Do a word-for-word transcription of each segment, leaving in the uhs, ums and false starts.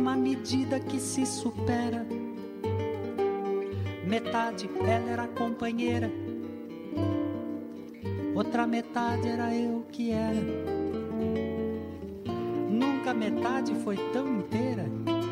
numa medida que se supera. Metade ela era companheira, outra metade era eu que era. Nunca metade foi tão inteira.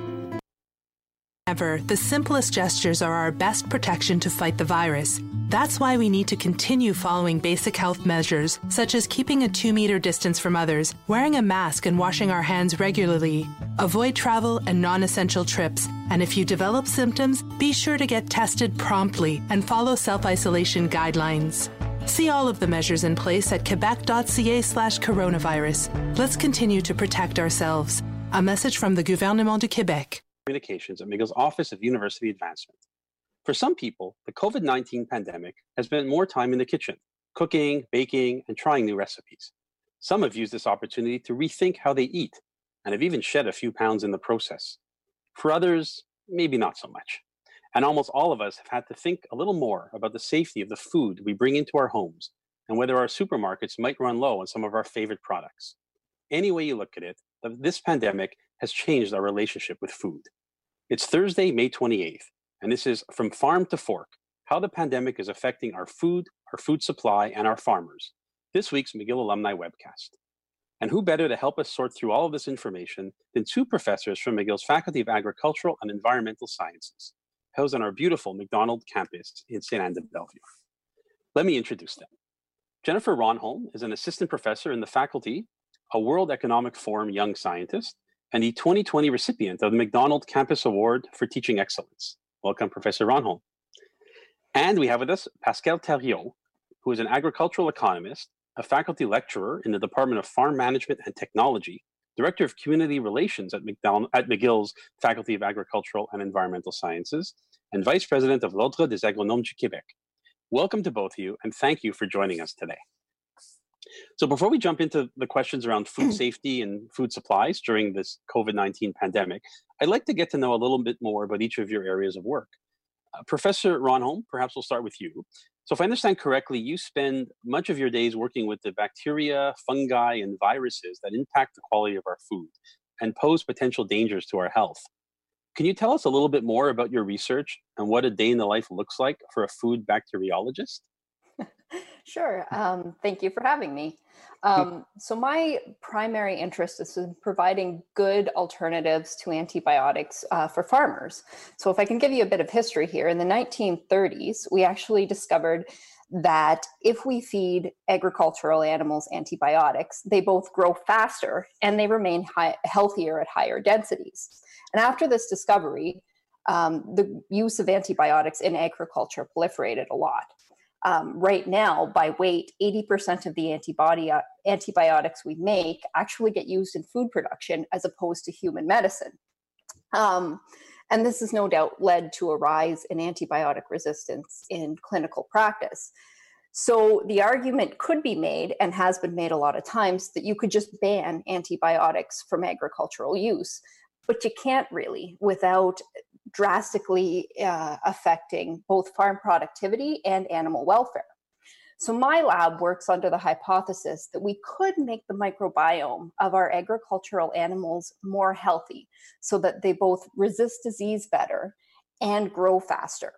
Ever, the simplest gestures are our best protection to fight the virus. That's why we need to continue following basic health measures, such as keeping a two-meter distance from others, wearing a mask and washing our hands regularly. Avoid travel and non-essential trips. And if you develop symptoms, be sure to get tested promptly and follow self-isolation guidelines. See all of the measures in place at quebec.ca slash coronavirus. Let's continue to protect ourselves. A message from the Gouvernement du Québec. Communications at McGill's Office of University Advancement. For some people, the COVID nineteen pandemic has spent more time in the kitchen, cooking, baking, and trying new recipes. Some have used this opportunity to rethink how they eat and have even shed a few pounds in the process. For others, maybe not so much. And almost all of us have had to think a little more about the safety of the food we bring into our homes and whether our supermarkets might run low on some of our favorite products. Any way you look at it, this pandemic has changed our relationship with food. It's Thursday, May twenty-eighth, and this is From Farm to Fork, how the pandemic is affecting our food, our food supply, and our farmers, this week's McGill Alumni Webcast. And who better to help us sort through all of this information than two professors from McGill's Faculty of Agricultural and Environmental Sciences, housed on our beautiful McDonald campus in Saint Anne de Bellevue. Let me introduce them. Jennifer Ronholm is an assistant professor in the faculty, a World Economic Forum Young Scientist, and the twenty twenty recipient of the McDonald Campus Award for Teaching Excellence. Welcome, Professor Ronholm. And we have with us Pascal Theriault, who is an agricultural economist, a faculty lecturer in the Department of Farm Management and Technology, Director of Community Relations at, McDonald, at McGill's Faculty of Agricultural and Environmental Sciences, and Vice President of l'Ordre des Agronomes du Québec. Welcome to both of you, and thank you for joining us today. So before we jump into the questions around food safety and food supplies during this COVID nineteen pandemic, I'd like to get to know a little bit more about each of your areas of work. Uh, Professor Ronholm, perhaps we'll start with you. So if I understand correctly, you spend much of your days working with the bacteria, fungi, and viruses that impact the quality of our food and pose potential dangers to our health. Can you tell us a little bit more about your research and what a day in the life looks like for a food bacteriologist? Sure. Um, thank you for having me. Um, so my primary interest is in providing good alternatives to antibiotics uh, for farmers. So if I can give you a bit of history here, in the nineteen thirties, we actually discovered that if we feed agricultural animals antibiotics, they both grow faster and they remain high, healthier at higher densities. And after this discovery, um, the use of antibiotics in agriculture proliferated a lot. Um, right now, by weight, eighty percent of the antibody, uh, antibiotics we make actually get used in food production as opposed to human medicine. Um, and this has no doubt led to a rise in antibiotic resistance in clinical practice. So the argument could be made, and has been made a lot of times, that you could just ban antibiotics from agricultural use, but you can't really without drastically uh, affecting both farm productivity and animal welfare. So my lab works under the hypothesis that we could make the microbiome of our agricultural animals more healthy so that they both resist disease better and grow faster.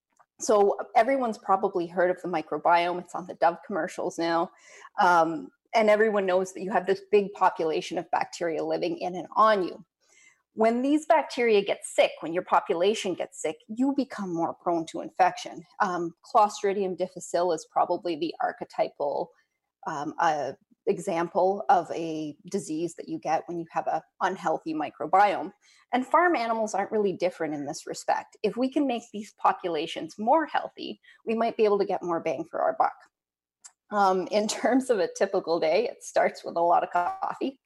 So everyone's probably heard of the microbiome. It's on the Dove commercials now. Um, and everyone knows that you have this big population of bacteria living in and on you. When these bacteria get sick, when your population gets sick, you become more prone to infection. Um, Clostridium difficile is probably the archetypal um, uh, example of a disease that you get when you have an unhealthy microbiome. And farm animals aren't really different in this respect. If we can make these populations more healthy, we might be able to get more bang for our buck. Um, in terms of a typical day, it starts with a lot of coffee.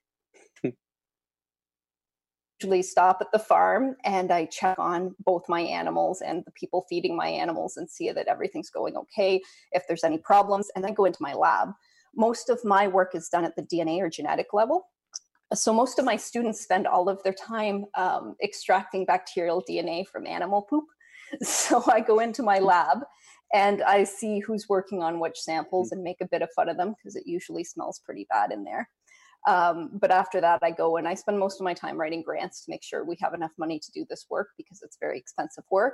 Usually stop at the farm and I check on both my animals and the people feeding my animals and see that everything's going okay, if there's any problems, and then go into my lab. Most of my work is done at the D N A or genetic level. So most of my students spend all of their time um, extracting bacterial D N A from animal poop. So I go into my lab and I see who's working on which samples and make a bit of fun of them because it usually smells pretty bad in there. Um, but after that, I go and I spend most of my time writing grants to make sure we have enough money to do this work because it's very expensive work.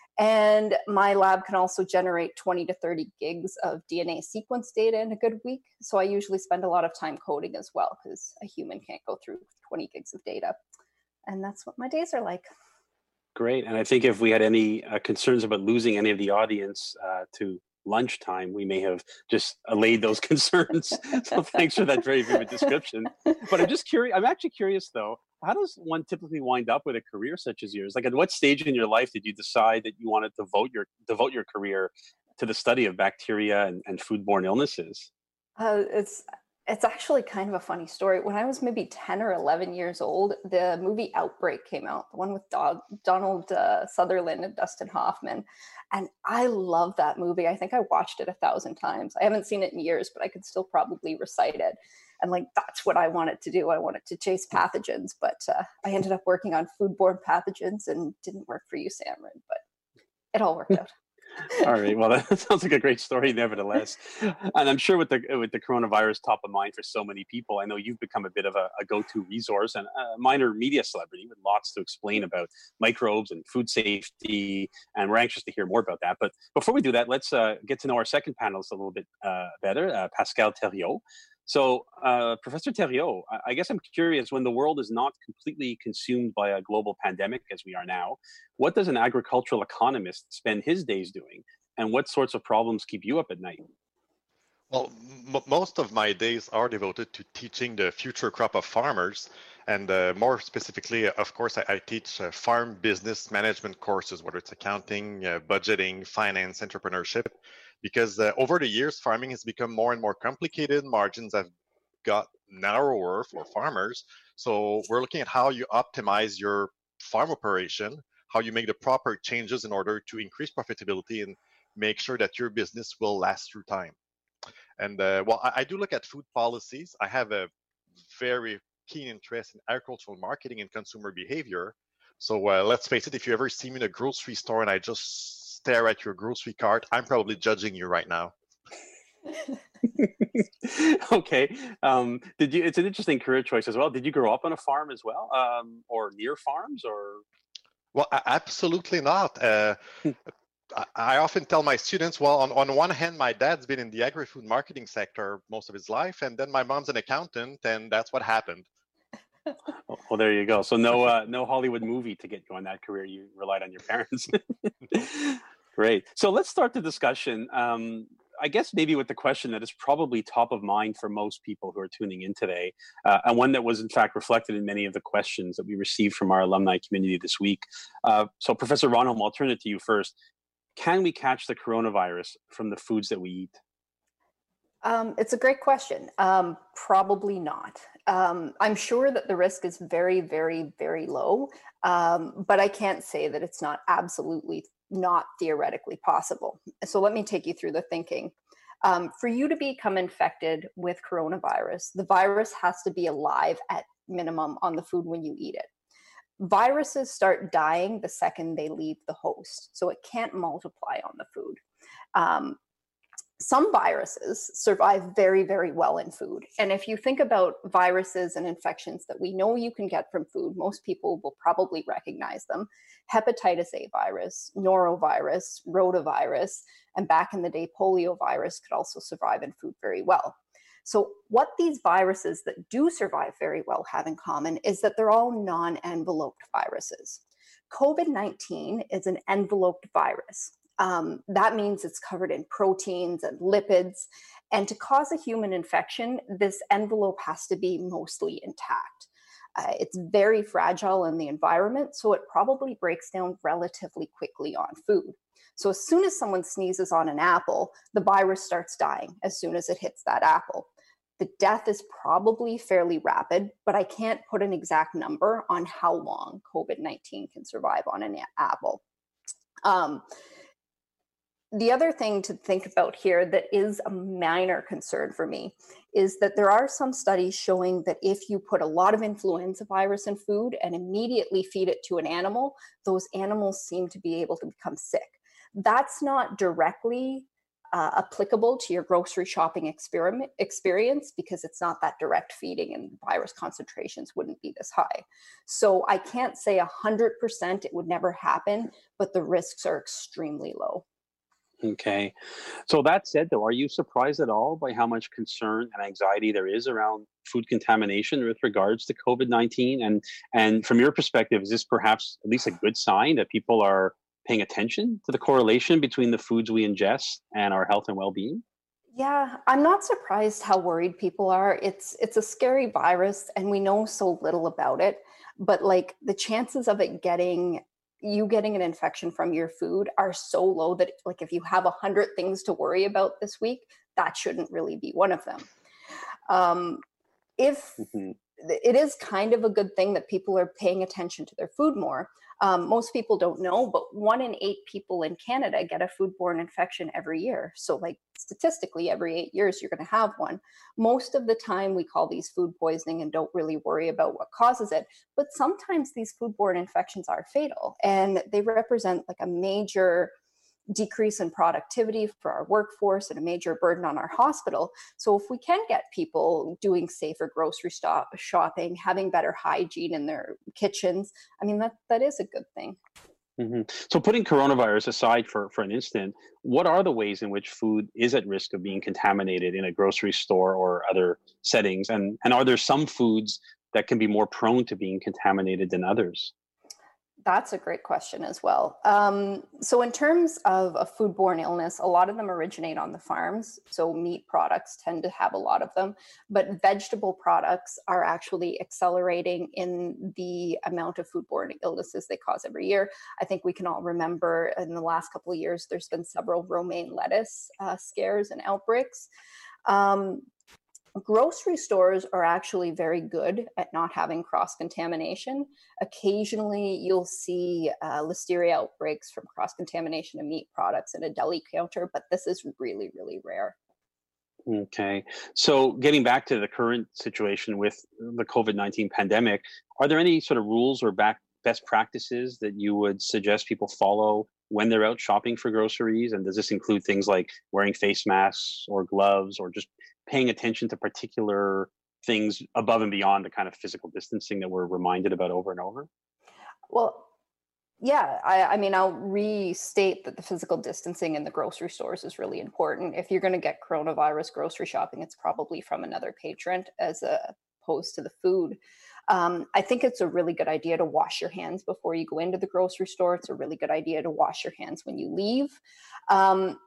And my lab can also generate twenty to thirty gigs of D N A sequence data in a good week. So I usually spend a lot of time coding as well because a human can't go through twenty gigs of data. And that's what my days are like. Great. And I think if we had any uh, concerns about losing any of the audience uh, to lunchtime, we may have just allayed those concerns. So thanks for that very vivid description. But I'm just curious, I'm actually curious though, how does one typically wind up with a career such as yours? Like at what stage in your life did you decide that you wanted to devote your, devote your career to the study of bacteria and, and foodborne illnesses? Uh, it's It's actually kind of a funny story. When I was maybe ten or eleven years old, the movie Outbreak came out, the one with Do- Donald uh, Sutherland and Dustin Hoffman. And I love that movie. I think I watched it a thousand times. I haven't seen it in years, but I could still probably recite it. And like, that's what I wanted to do. I wanted to chase pathogens, but uh, I ended up working on foodborne pathogens and didn't work for you, Samron, but it all worked out. All right. Well, that sounds like a great story, nevertheless. And I'm sure with the with the coronavirus top of mind for so many people, I know you've become a bit of a, a go-to resource and a minor media celebrity with lots to explain about microbes and food safety. And we're anxious to hear more about that. But before we do that, let's uh, get to know our second panelist a little bit uh, better, uh, Pascal Thériault. So, uh, Professor Thériault, I guess I'm curious, when the world is not completely consumed by a global pandemic as we are now, what does an agricultural economist spend his days doing? And what sorts of problems keep you up at night? Well, m- most of my days are devoted to teaching the future crop of farmers. And uh, more specifically, of course, I, I teach uh, farm business management courses, whether it's accounting, uh, budgeting, finance, entrepreneurship. Because uh, over the years, farming has become more and more complicated. Margins have got narrower for farmers. So we're looking at how you optimize your farm operation, how you make the proper changes in order to increase profitability and make sure that your business will last through time. And uh, well, I, I do look at food policies. I have a very keen interest in agricultural marketing and consumer behavior. So uh, let's face it, if you ever see me in a grocery store and I just stare at your grocery cart, I'm probably judging you right now. Okay. Um, did you? It's an interesting career choice as well. Did you grow up on a farm as well, um, or near farms, or? Well, absolutely not. Uh, I often tell my students, well, on, on one hand, my dad's been in the agri-food marketing sector most of his life, and then my mom's an accountant, and that's what happened. Well, there you go. So no, uh, no Hollywood movie to get you on that career. You relied on your parents. Great. So let's start the discussion. Um, I guess maybe with the question that is probably top of mind for most people who are tuning in today, uh, and one that was in fact reflected in many of the questions that we received from our alumni community this week. Uh, so Professor Ronholm, I'll turn it to you first. Can we catch the coronavirus from the foods that we eat? Um, it's a great question. Um, probably not. Um, I'm sure that the risk is very, very, very low, um, but I can't say that it's not absolutely not theoretically possible. So let me take you through the thinking. Um, for you to become infected with coronavirus, the virus has to be alive at minimum on the food when you eat it. Viruses start dying the second they leave the host, so it can't multiply on the food. Um, Some viruses survive very, very well in food. And if you think about viruses and infections that we know you can get from food, most people will probably recognize them. Hepatitis A virus, norovirus, rotavirus, and back in the day, poliovirus could also survive in food very well. So what these viruses that do survive very well have in common is that they're all non-enveloped viruses. COVID nineteen is an enveloped virus. Um, that means it's covered in proteins and lipids. And to cause a human infection, this envelope has to be mostly intact. Uh, it's very fragile in the environment, so it probably breaks down relatively quickly on food. So as soon as someone sneezes on an apple, the virus starts dying as soon as it hits that apple. The death is probably fairly rapid, but I can't put an exact number on how long COVID nineteen can survive on an apple. Um, The other thing to think about here that is a minor concern for me is that there are some studies showing that if you put a lot of influenza virus in food and immediately feed it to an animal, those animals seem to be able to become sick. That's not directly uh, applicable to your grocery shopping experiment experience because it's not that direct feeding and virus concentrations wouldn't be this high. So I can't say one hundred percent it would never happen, but the risks are extremely low. Okay. So that said, though, are you surprised at all by how much concern and anxiety there is around food contamination with regards to COVID nineteen? And and from your perspective, is this perhaps at least a good sign that people are paying attention to the correlation between the foods we ingest and our health and well-being? Yeah, I'm not surprised how worried people are. It's it's a scary virus and we know so little about it, but like the chances of it getting you getting an infection from your food are so low that like if you have a hundred things to worry about this week, that shouldn't really be one of them. Um, if mm-hmm. It is kind of a good thing that people are paying attention to their food more. Um, most people don't know, but one in eight people in Canada get a foodborne infection every year. So like statistically, every eight years, you're going to have one. Most of the time we call these food poisoning and don't really worry about what causes it. But sometimes these foodborne infections are fatal and they represent like a major decrease in productivity for our workforce and a major burden on our hospital. So if we can get people doing safer grocery stop shopping, having better hygiene in their kitchens, I mean, that that is a good thing. Mm-hmm. So putting coronavirus aside for, for an instant, what are the ways in which food is at risk of being contaminated in a grocery store or other settings? And, and are there some foods that can be more prone to being contaminated than others? That's a great question as well. Um, so in terms of a foodborne illness, a lot of them originate on the farms. So meat products tend to have a lot of them, but vegetable products are actually accelerating in the amount of foodborne illnesses they cause every year. I think we can all remember in the last couple of years, there's been several romaine lettuce uh, scares and outbreaks. Um, Grocery stores are actually very good at not having cross-contamination. Occasionally, you'll see uh, listeria outbreaks from cross-contamination of meat products in a deli counter, but this is really, really rare. Okay. So getting back to the current situation with the COVID nineteen pandemic, are there any sort of rules or back best practices that you would suggest people follow when they're out shopping for groceries? And does this include things like wearing face masks or gloves or just paying attention to particular things above and beyond the kind of physical distancing that we're reminded about over and over? Well, yeah, I, I mean, I'll restate that the physical distancing in the grocery stores is really important. If you're going to get coronavirus grocery shopping, it's probably from another patron as opposed to the food. Um, I think it's a really good idea to wash your hands before you go into the grocery store. It's a really good idea to wash your hands when you leave. Um,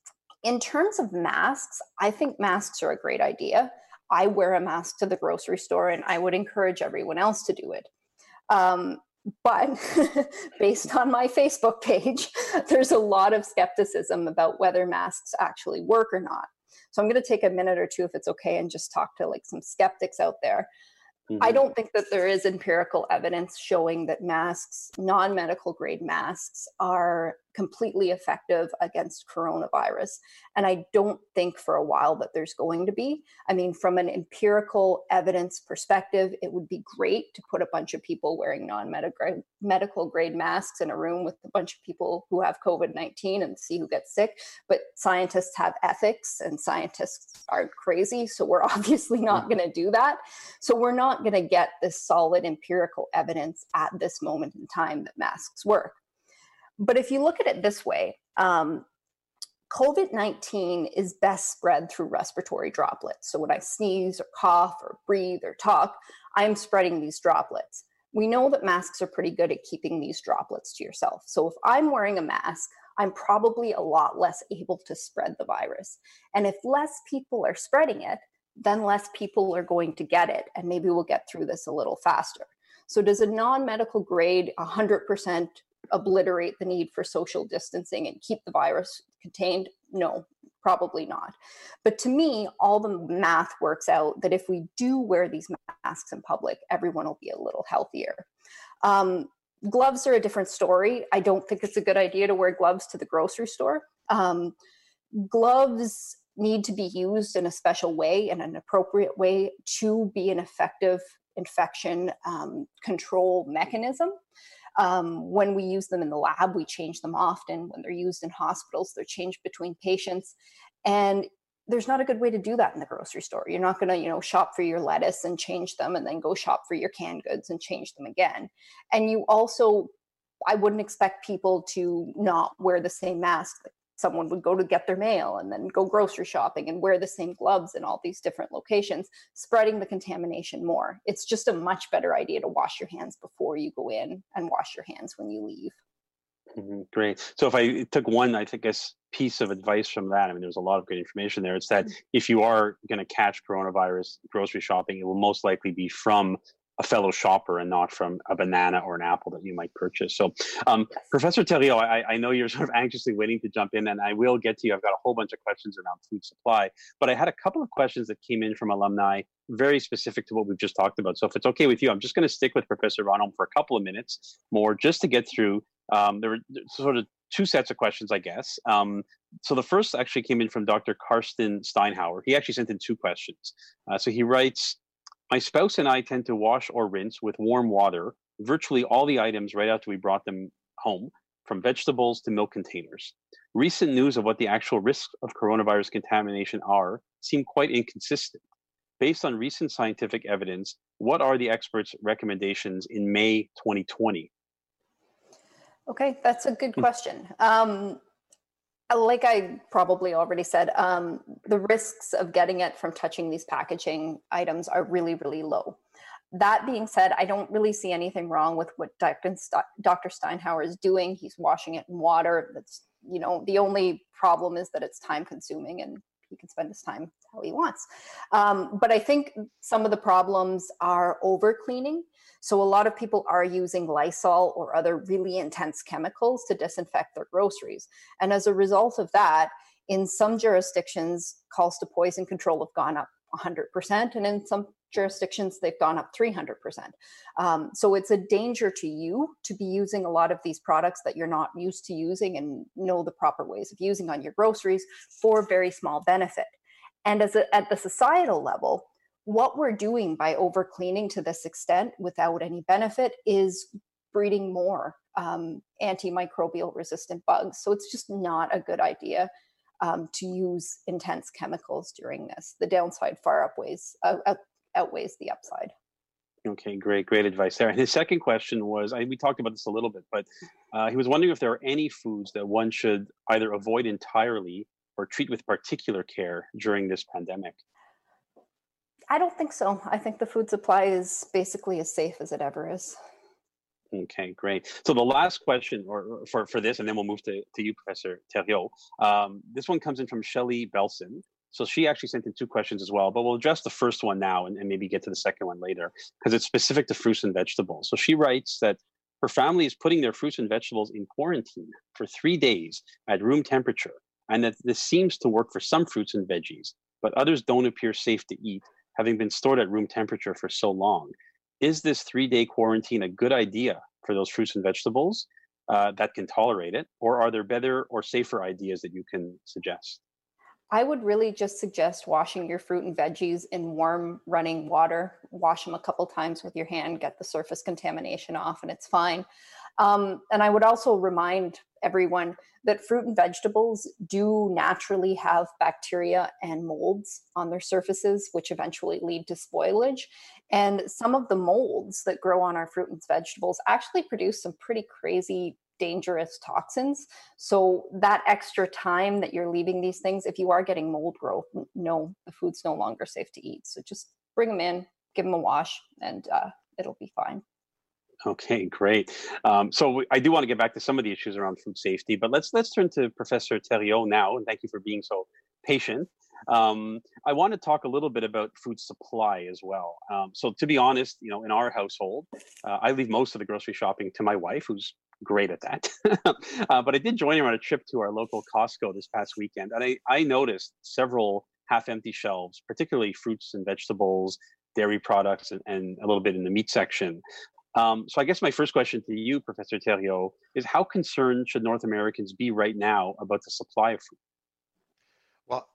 In terms of masks, I think masks are a great idea. I wear a mask to the grocery store and I would encourage everyone else to do it. Um, but based on my Facebook page, there's a lot of skepticism about whether masks actually work or not. So I'm going to take a minute or two, if it's okay, and just talk to like some skeptics out there. Mm-hmm. I don't think that there is empirical evidence showing that masks, non-medical grade masks, are completely effective against coronavirus. And I don't think for a while that there's going to be. I mean, from an empirical evidence perspective, it would be great to put a bunch of people wearing non-medical grade masks in a room with a bunch of people who have COVID nineteen and see who gets sick. But scientists have ethics and scientists aren't crazy. So we're obviously not going to do that. So we're not going to get this solid empirical evidence at this moment in time that masks work. But if you look at it this way, um, COVID nineteen is best spread through respiratory droplets. So when I sneeze or cough or breathe or talk, I'm spreading these droplets. We know that masks are pretty good at keeping these droplets to yourself. So if I'm wearing a mask, I'm probably a lot less able to spread the virus. And if less people are spreading it, then less people are going to get it. And maybe we'll get through this a little faster. So does a non-medical grade one hundred percent obliterate the need for social distancing and keep the virus contained? No, probably not. But to me, all the math works out that if we do wear these masks in public, everyone will be a little healthier. Um, gloves are a different story. I don't think it's a good idea to wear gloves to the grocery store. Um, gloves need to be used in a special way, in an appropriate way, to be an effective infection um, control mechanism. Um, when we use them in the lab, we change them often. When they're used in hospitals, they're changed between patients. And there's not a good way to do that in the grocery store. You're not going to, you know, shop for your lettuce and change them and then go shop for your canned goods and change them again. And you also, I wouldn't expect people to not wear the same mask. Someone would go to get their mail and then go grocery shopping and wear the same gloves in all these different locations, spreading the contamination more. It's just a much better idea to wash your hands before you go in and wash your hands when you leave. Mm-hmm. Great. So if I took one, I think, guess, piece of advice from that, I mean, there's a lot of good information there. It's that mm-hmm. if you are going to catch coronavirus grocery shopping, it will most likely be from a fellow shopper and not from a banana or an apple that you might purchase. So, um, yes. Professor Theriault, I, I know you're sort of anxiously waiting to jump in, and I will get to you. I've got a whole bunch of questions around food supply, but I had a couple of questions that came in from alumni, very specific to what we've just talked about. So if it's okay with you, I'm just going to stick with Professor Ronholm for a couple of minutes more, just to get through. Um, there were sort of two sets of questions, I guess. Um, so the first actually came in from Doctor Karsten Steinhauer. He actually sent in two questions. Uh, so he writes, my spouse and I tend to wash or rinse with warm water virtually all the items right after we brought them home, from vegetables to milk containers. Recent news of what the actual risks of coronavirus contamination are seem quite inconsistent. Based on recent scientific evidence, what are the experts' recommendations in May twenty twenty? Okay, that's a good question. Um, like I probably already said, um, the risks of getting it from touching these packaging items are really, really low. That being said, I don't really see anything wrong with what Doctor Steinhauer is doing. He's washing it in water. That's, you know, the only problem is that it's time consuming and he can spend his time how he wants. Um, but I think some of the problems are over cleaning. So a lot of people are using Lysol or other really intense chemicals to disinfect their groceries. And as a result of that, in some jurisdictions, calls to poison control have gone up one hundred percent. And in some jurisdictions, they've gone up three hundred percent. Um, so it's a danger to you to be using a lot of these products that you're not used to using and know the proper ways of using on your groceries for very small benefit. And as a, at the societal level, what we're doing by over cleaning to this extent without any benefit is breeding more um, antimicrobial resistant bugs. So it's just not a good idea um, to use intense chemicals during this. The downside far outweighs, uh, outweighs the upside. Okay, great, great advice there. And his second question was, I, we talked about this a little bit, but uh, he was wondering if there are any foods that one should either avoid entirely or treat with particular care during this pandemic. I don't think so. I think the food supply is basically as safe as it ever is. Okay, great. So the last question or for, for this, and then we'll move to, to you, Professor Theriault. Um, this one comes in from Shelley Belson. So she actually sent in two questions as well, but we'll address the first one now and, and maybe get to the second one later because it's specific to fruits and vegetables. So she writes that her family is putting their fruits and vegetables in quarantine for three days at room temperature, and that this seems to work for some fruits and veggies, but others don't appear safe to eat, having been stored at room temperature for so long. Is this three-day quarantine a good idea for those fruits and vegetables uh, that can tolerate it, or are there better or safer ideas that you can suggest? I would really just suggest washing your fruit and veggies in warm running water. Wash them a couple times with your hand, get the surface contamination off, and it's fine. Um, and I would also remind everyone that fruit and vegetables do naturally have bacteria and molds on their surfaces, which eventually lead to spoilage. And some of the molds that grow on our fruit and vegetables actually produce some pretty crazy, dangerous toxins. So that extra time that you're leaving these things, if you are getting mold growth, no, the food's no longer safe to eat. So just bring them in, give them a wash, and uh, it'll be fine. Okay, great. Um, so I do want to get back to some of the issues around food safety, but let's let's turn to Professor Theriault now, and thank you for being so patient. Um, I want to talk a little bit about food supply as well. Um, so to be honest, you know, in our household, uh, I leave most of the grocery shopping to my wife, who's great at that. uh, but I did join her on a trip to our local Costco this past weekend, and I, I noticed several half-empty shelves, particularly fruits and vegetables, dairy products, and, and a little bit in the meat section. Um, so I guess my first question to you, Professor Theriault, is how concerned should North Americans be right now about the supply of food? Well,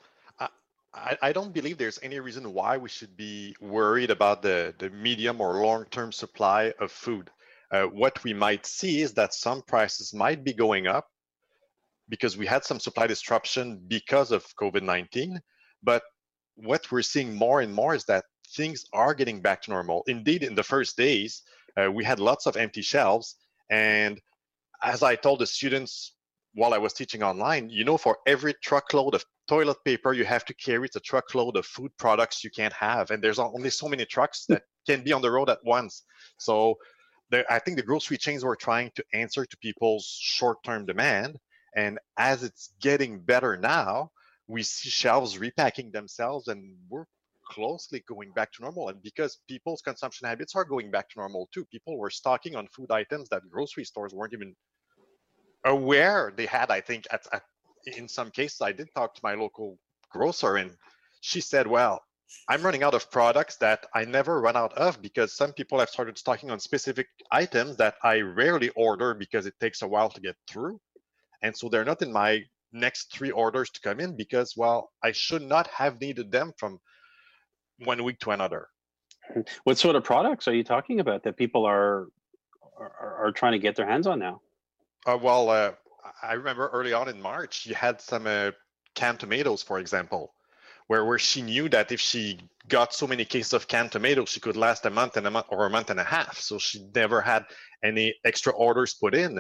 I, I don't believe there's any reason why we should be worried about the, the medium or long-term supply of food. uh, what we might see is that some prices might be going up because we had some supply disruption because of COVID nineteen. But what we're seeing more and more is that things are getting back to normal. Indeed, in the first days, uh, we had lots of empty shelves. And as I told the students while I was teaching online, you know, for every truckload of toilet paper you have to carry, it's a truckload of food products you can't have. And there's only so many trucks that can be on the road at once. So the, I think the grocery chains were trying to answer to people's short-term demand. And as it's getting better now, we see shelves repacking themselves, and we're closely going back to normal. And because people's consumption habits are going back to normal too, people were stocking on food items that grocery stores weren't even aware they had. I think at, at in some cases, I did talk to my local grocer, and she said, well, I'm running out of products that I never run out of because some people have started stocking on specific items that I rarely order because it takes a while to get through. And so they're not in my next three orders to come in because, well, I should not have needed them from one week to another. What sort of products are you talking about that people are are, are trying to get their hands on now? Uh, well, uh, I remember early on in March, you had some uh, canned tomatoes, for example, where, where she knew that if she got so many cases of canned tomatoes, she could last a month and a month or a month and a half. So she never had any extra orders put in.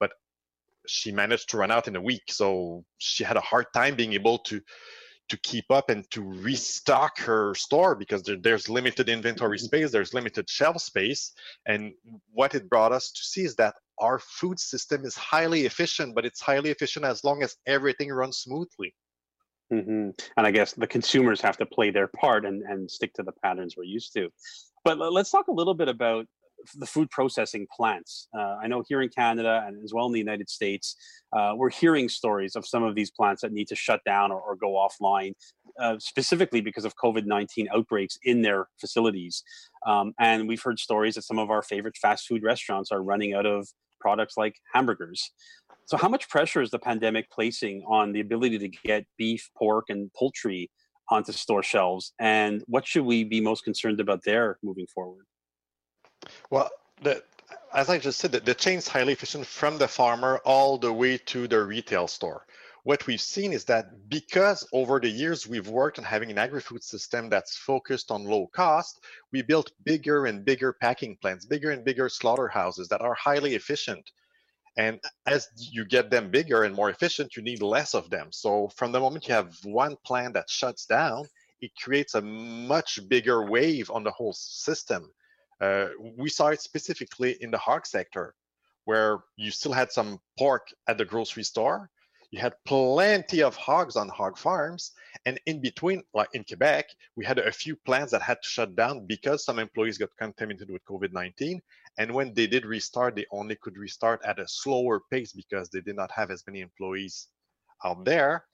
She managed to run out in a week. So she had a hard time being able to to keep up and to restock her store because there, there's limited inventory space, there's limited shelf space. And what it brought us to see is that our food system is highly efficient, but it's highly efficient as long as everything runs smoothly. Mm-hmm. And I guess the consumers have to play their part and, and stick to the patterns we're used to. But let's talk a little bit about the food processing plants. Uh, I know here in Canada and as well in the United States, uh, we're hearing stories of some of these plants that need to shut down or, or go offline, uh, specifically because of COVID nineteen outbreaks in their facilities. Um, and we've heard stories that some of our favorite fast food restaurants are running out of products like hamburgers. So how much pressure is the pandemic placing on the ability to get beef, pork, and poultry onto store shelves? And what should we be most concerned about there moving forward? Well, the, as I just said, the, the chain is highly efficient from the farmer all the way to the retail store. What we've seen is that because over the years we've worked on having an agri-food system that's focused on low cost, we built bigger and bigger packing plants, bigger and bigger slaughterhouses that are highly efficient. And as you get them bigger and more efficient, you need less of them. So from the moment you have one plant that shuts down, it creates a much bigger wave on the whole system. Uh, we saw it specifically in the hog sector, where you still had some pork at the grocery store. You had plenty of hogs on hog farms. And in between, like in Quebec, we had a few plants that had to shut down because some employees got contaminated with COVID nineteen. And when they did restart, they only could restart at a slower pace because they did not have as many employees out there.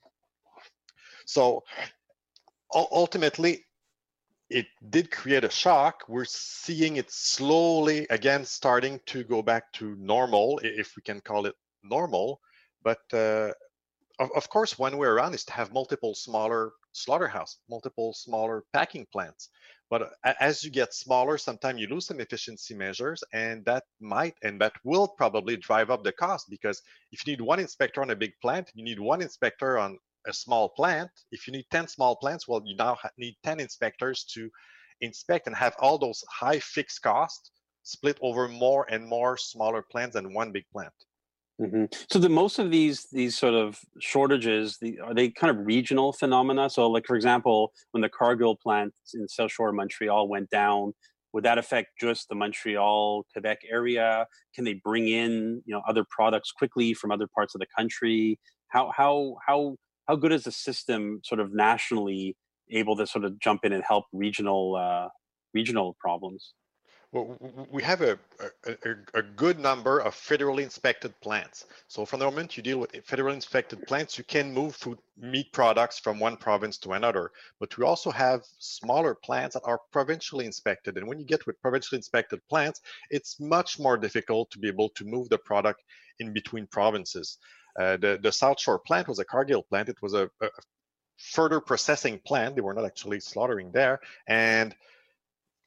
So ultimately, it did create a shock. We're seeing it slowly again starting to go back to normal, if we can call it normal. But uh, of, of course, one way around is to have multiple smaller slaughterhouse, multiple smaller packing plants. But as you get smaller, sometimes you lose some efficiency measures, and that might and that will probably drive up the cost, because if you need one inspector on a big plant, you need one inspector on a small plant. If you need ten small plants, well, you now need ten inspectors to inspect and have all those high fixed costs split over more and more smaller plants than one big plant. Mm-hmm. So the most of these these sort of shortages, the, are they kind of regional phenomena? So like, for example, when the Cargill plant in South Shore, Montreal went down, would that affect just the Montreal, Quebec area? Can they bring in, you know, other products quickly from other parts of the country? How how how how good is the system sort of nationally able to sort of jump in and help regional uh, regional problems? Well, we have a, a, a good number of federally inspected plants. So from the moment you deal with federally inspected plants, you can move food, meat products from one province to another. But we also have smaller plants that are provincially inspected. And when you get with provincially inspected plants, it's much more difficult to be able to move the product in between provinces. Uh, the, the South Shore plant was a Cargill plant. It was a, a further processing plant. They were not actually slaughtering there. And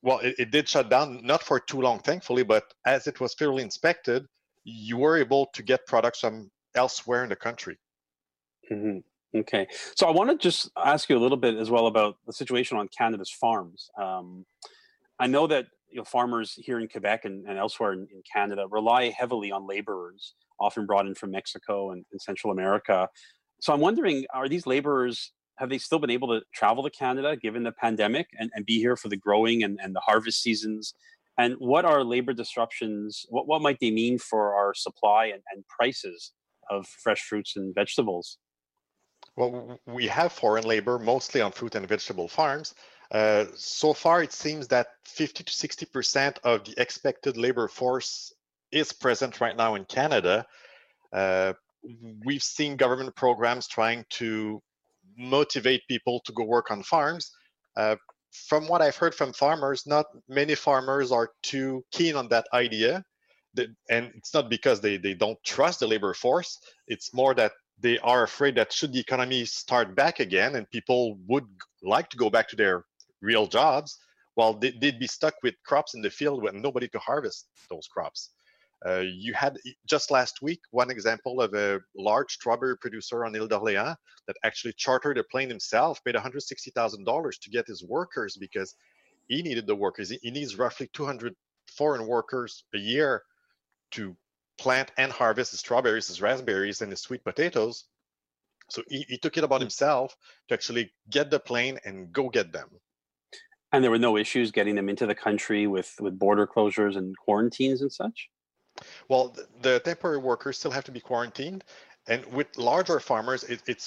well, it, it did shut down, not for too long, thankfully, but as it was fairly inspected, you were able to get products from elsewhere in the country. Mm-hmm. Okay, so I want to just ask you a little bit as well about the situation on Canada's farms. Um, I know that you know, farmers here in Quebec and, and elsewhere in, in Canada rely heavily on laborers, often brought in from Mexico and, and Central America. So I'm wondering, are these laborers, have they still been able to travel to Canada given the pandemic and, and be here for the growing and, and the harvest seasons? And what are labor disruptions, what, what might they mean for our supply and, and prices of fresh fruits and vegetables? Well, we have foreign labor, mostly on fruit and vegetable farms. Uh, so far, it seems that fifty to sixty percent of the expected labor force is present right now in Canada. Uh, we've seen government programs trying to motivate people to go work on farms. Uh, from what I've heard from farmers, not many farmers are too keen on that idea. And it's not because they, they don't trust the labor force. It's more that they are afraid that should the economy start back again and people would like to go back to their real jobs, well, they, they'd be stuck with crops in the field with nobody to harvest those crops. Uh, you had just last week one example of a large strawberry producer on Ile d'Orléans that actually chartered a plane himself, paid one hundred sixty thousand dollars to get his workers because he needed the workers. He needs roughly two hundred foreign workers a year to plant and harvest his strawberries, his raspberries, and his sweet potatoes. So he, he took it upon himself to actually get the plane and go get them. And there were no issues getting them into the country with, with border closures and quarantines and such? Well, the, the temporary workers still have to be quarantined. And with larger farmers, it, it's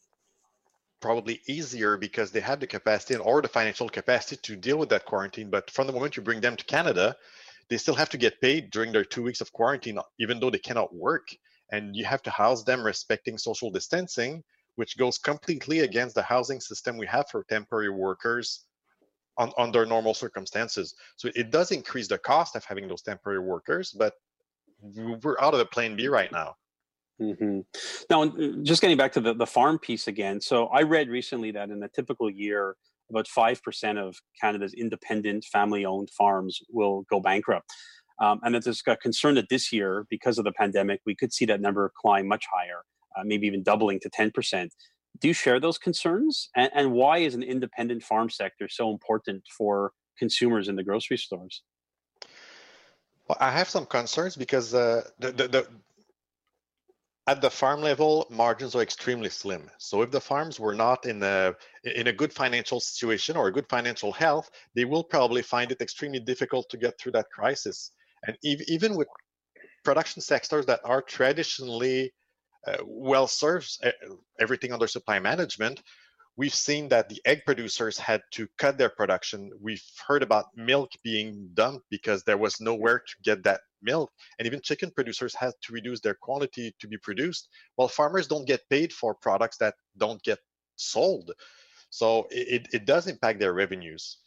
probably easier because they have the capacity or the financial capacity to deal with that quarantine. But from the moment you bring them to Canada, they still have to get paid during their two weeks of quarantine, even though they cannot work. And you have to house them respecting social distancing, which goes completely against the housing system we have for temporary workers on, under normal circumstances. So it does increase the cost of having those temporary workers, but we're out of the plan B right now. Mm-hmm. Now, just getting back to the, the farm piece again. So I read recently that in a typical year, about five percent of Canada's independent family-owned farms will go bankrupt. Um, and there's a concern that this year, because of the pandemic, we could see that number climb much higher, uh, maybe even doubling to ten percent. Do you share those concerns? And, and why is an independent farm sector so important for consumers in the grocery stores? Well, I have some concerns because uh, the, the, the at the farm level, margins are extremely slim. So if the farms were not in a in a good financial situation or a good financial health, they will probably find it extremely difficult to get through that crisis. And ev- even with production sectors that are traditionally uh, well served, uh, everything under supply management, we've seen that the egg producers had to cut their production. We've heard about milk being dumped because there was nowhere to get that milk. And even chicken producers had to reduce their quantity to be produced. Well, farmers don't get paid for products that don't get sold. So it, it does impact their revenues.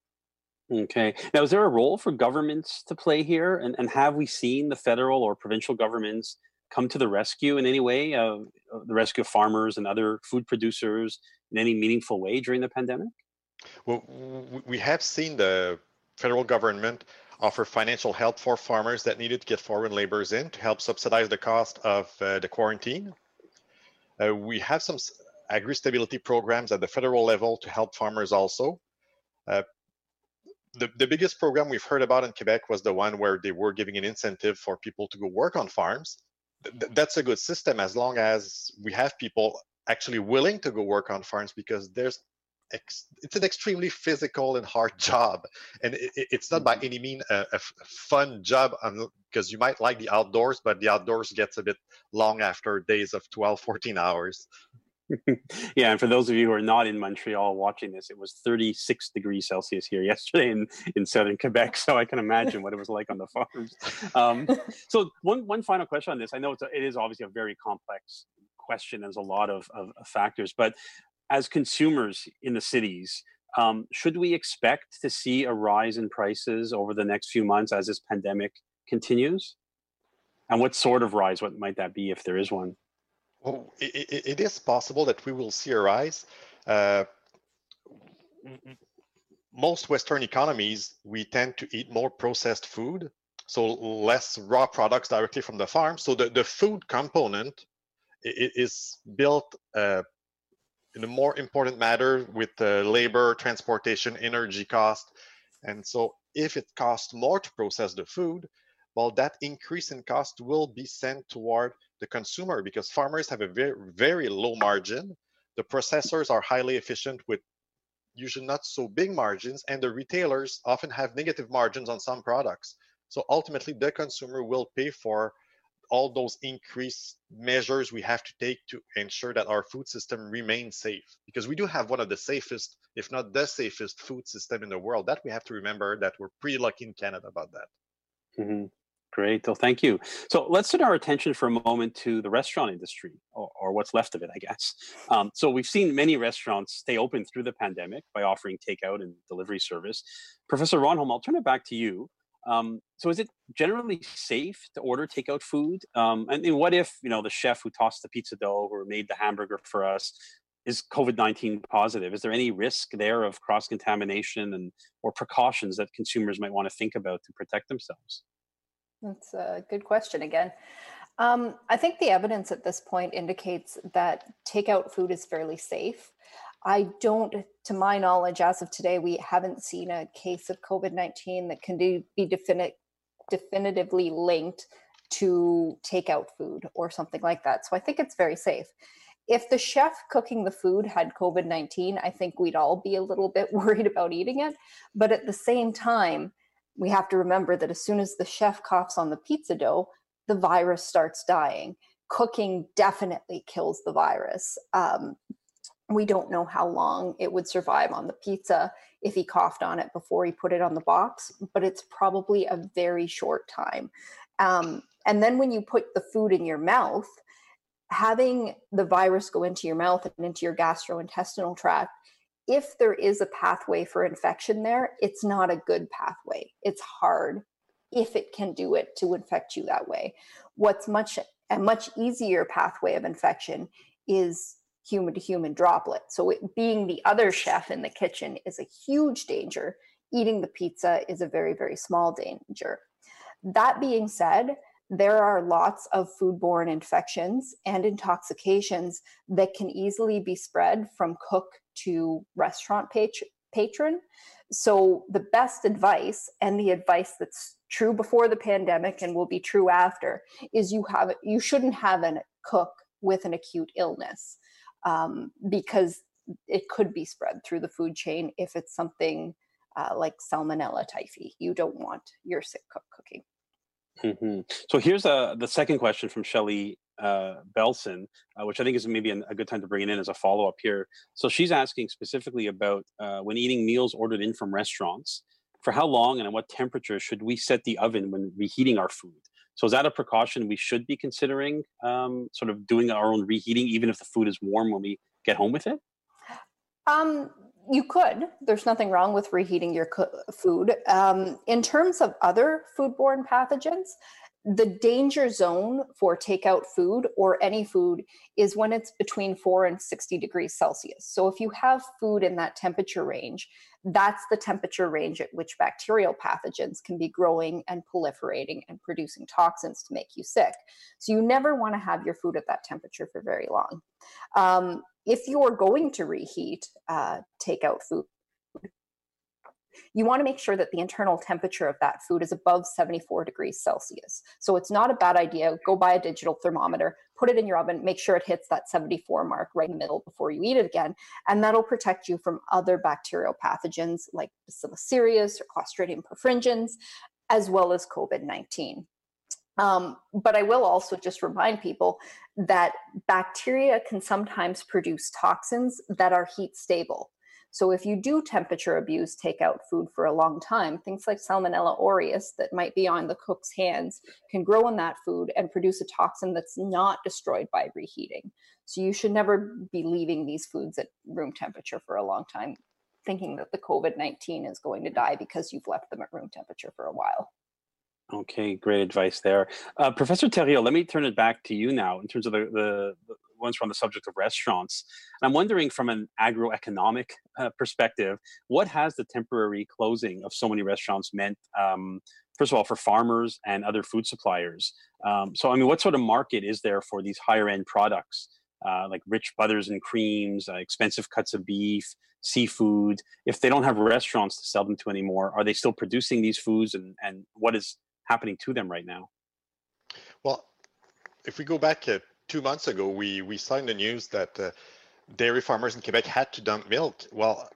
Okay. Now, is there a role for governments to play here? And, and have we seen the federal or provincial governments come to the rescue in any way, uh, the rescue of farmers and other food producers in any meaningful way during the pandemic? Well, we have seen the federal government offer financial help for farmers that needed to get foreign laborers in to help subsidize the cost of uh, the quarantine. Uh, we have some agri-stability programs at the federal level to help farmers also. Uh, the, the biggest program we've heard about in Quebec was the one where they were giving an incentive for people to go work on farms. Th- that's a good system as long as we have people actually willing to go work on farms, because there's ex- it's an extremely physical and hard job, and it, it's not by any means a, a fun job, because you might like the outdoors, but the outdoors gets a bit long after days of twelve, fourteen hours. Yeah, and for those of you who are not in Montreal watching this, it was thirty-six degrees Celsius here yesterday in, in southern Quebec, so I can imagine what it was like on the farms. Um, so one one final question on this. I know it's a, it is obviously a very complex question. There's a lot of, of, of factors, but as consumers in the cities, um, should we expect to see a rise in prices over the next few months as this pandemic continues? And what sort of rise, what might that be if there is one? Well, it, it, it is possible that we will see a rise. Uh, most Western economies, we tend to eat more processed food, so less raw products directly from the farm. So the, the food component is built uh, in a more important matter with uh, labor, transportation, energy cost. And so if it costs more to process the food, well, that increase in cost will be sent toward the consumer because farmers have a very, very low margin. The processors are highly efficient with usually not so big margins, and the retailers often have negative margins on some products. So ultimately, the consumer will pay for all those increased measures we have to take to ensure that our food system remains safe. Because we do have one of the safest, if not the safest, food system in the world. That we have to remember that we're pretty lucky in Canada about that. Mm-hmm. Great. Well, thank you. So let's turn our attention for a moment to the restaurant industry, or, or what's left of it, I guess. Um, so we've seen many restaurants stay open through the pandemic by offering takeout and delivery service. Professor Ronholm, I'll turn it back to you. Um, so is it generally safe to order takeout food? Um, and, and what if, you know, the chef who tossed the pizza dough or made the hamburger for us is COVID nineteen positive? Is there any risk there of cross-contamination and or precautions that consumers might want to think about to protect themselves? That's a good question again. Um, I think the evidence at this point indicates that takeout food is fairly safe. I don't, to my knowledge, as of today, we haven't seen a case of COVID nineteen that can do, be defini- definitively linked to takeout food or something like that. So I think it's very safe. If the chef cooking the food had COVID nineteen, I think we'd all be a little bit worried about eating it. But at the same time, we have to remember that as soon as the chef coughs on the pizza dough, the virus starts dying. Cooking definitely kills the virus. Um, we don't know how long it would survive on the pizza if he coughed on it before he put it on the box, but it's probably a very short time. Um, and then when you put the food in your mouth, having the virus go into your mouth and into your gastrointestinal tract, if there is a pathway for infection there, it's not a good pathway. It's hard if it can do it to infect you that way. What's much a much easier pathway of infection is human to human droplet. So it, being the other chef in the kitchen is a huge danger. Eating the pizza is a very, very small danger. That being said, there are lots of foodborne infections and intoxications that can easily be spread from cook to restaurant pat- patron. So the best advice, and the advice that's true before the pandemic and will be true after, is you have you shouldn't have a cook with an acute illness, um, because it could be spread through the food chain if it's something uh, like Salmonella typhi. You don't want your sick cook cooking. Mm-hmm. So here's a, the second question from Shelley uh, Belson, uh, which I think is maybe an, a good time to bring it in as a follow-up here. So she's asking specifically about uh, when eating meals ordered in from restaurants, for how long and at what temperature should we set the oven when reheating our food? So is that a precaution we should be considering, um, sort of doing our own reheating, even if the food is warm when we get home with it? Um, you could. There's nothing wrong with reheating your co- food. Um, in terms of other foodborne pathogens, the danger zone for takeout food or any food is when it's between four and sixty degrees Celsius. So if you have food in that temperature range, that's the temperature range at which bacterial pathogens can be growing and proliferating and producing toxins to make you sick. So you never want to have your food at that temperature for very long. Um, if you're going to reheat uh, takeout food, you want to make sure that the internal temperature of that food is above seventy-four degrees Celsius. So it's not a bad idea. Go buy a digital thermometer, put it in your oven, make sure it hits that seventy-four mark right in the middle before you eat it again. And that'll protect you from other bacterial pathogens like Bacillus cereus or Clostridium perfringens, as well as COVID nineteen. Um, but I will also just remind people that bacteria can sometimes produce toxins that are heat stable. So if you do temperature abuse takeout food for a long time, things like Salmonella aureus that might be on the cook's hands can grow in that food and produce a toxin that's not destroyed by reheating. So you should never be leaving these foods at room temperature for a long time, thinking that the COVID nineteen is going to die because you've left them at room temperature for a while. Okay, great advice there. Uh, Professor Thériault, let me turn it back to you now in terms of the, the, the once we're on the subject of restaurants, I'm wondering from an agroeconomic uh, perspective, what has the temporary closing of so many restaurants meant, um, first of all, for farmers and other food suppliers? Um, so, I mean, what sort of market is there for these higher end products, uh, like rich butters and creams, uh, expensive cuts of beef, seafood? If they don't have restaurants to sell them to anymore, are they still producing these foods, and, and what is happening to them right now? Well, if we go back uh, two months ago, we, we saw in the news that uh, dairy farmers in Quebec had to dump milk. Well,